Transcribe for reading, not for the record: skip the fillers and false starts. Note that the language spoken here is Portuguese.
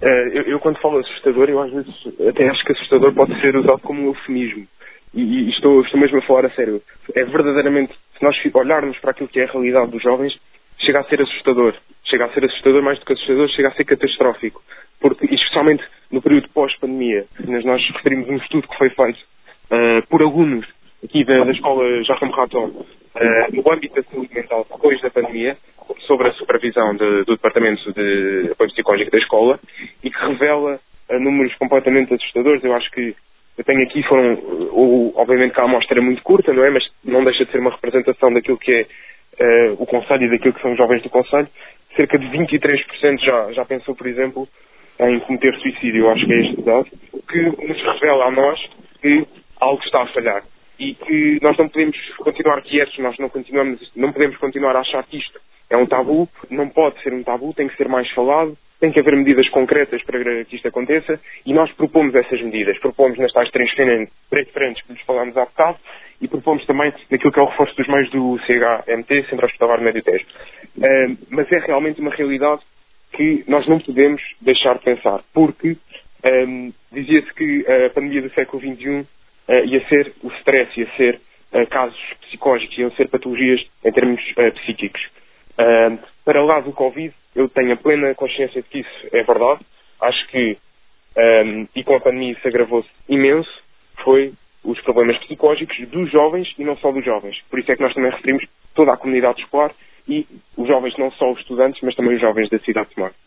Eu quando falo assustador, eu às vezes até acho que assustador pode ser usado como um eufemismo. E estou mesmo a falar a sério. É verdadeiramente, se nós olharmos para aquilo que é a realidade dos jovens, chega a ser assustador. Chega a ser assustador, mais do que assustador, chega a ser catastrófico. Porque, especialmente no período pós-pandemia, nós referimos um estudo que foi feito por alunos aqui da escola Jacques Raton, no âmbito da saúde mental depois da pandemia, sobre a supervisão do Departamento de Apoio Psicológico da escola, e que revela números completamente assustadores. Eu acho que eu tenho aqui, obviamente que a amostra é muito curta, não é? Mas não deixa de ser uma representação daquilo que é o Conselho e daquilo que são os jovens do Conselho. Cerca de 23% já pensou, por exemplo, em cometer suicídio. Eu acho que é este dado, que nos revela a nós que algo está a falhar. E que nós não podemos continuar quietos, nós não podemos continuar a achar que isto é um tabu. Não pode ser um tabu, tem que ser mais falado, tem que haver medidas concretas para que isto aconteça, e nós propomos essas medidas. Propomos nas tais três frentes que lhes falámos há bocado, e propomos também naquilo que é o reforço dos meios do CHMT, Centro Hospitalar Médio Tejo. Mas é realmente uma realidade que nós não podemos deixar de pensar, porque dizia-se que a pandemia do século XXI ia ser o stress, ia ser casos psicológicos, iam ser patologias em termos psíquicos. Para lá do Covid, eu tenho a plena consciência de que isso é verdade. Acho que, e com a pandemia isso agravou-se imenso, foi os problemas psicológicos dos jovens e não só dos jovens. Por isso é que nós também referimos toda a comunidade escolar e os jovens, não só os estudantes, mas também os jovens da cidade de Tomar.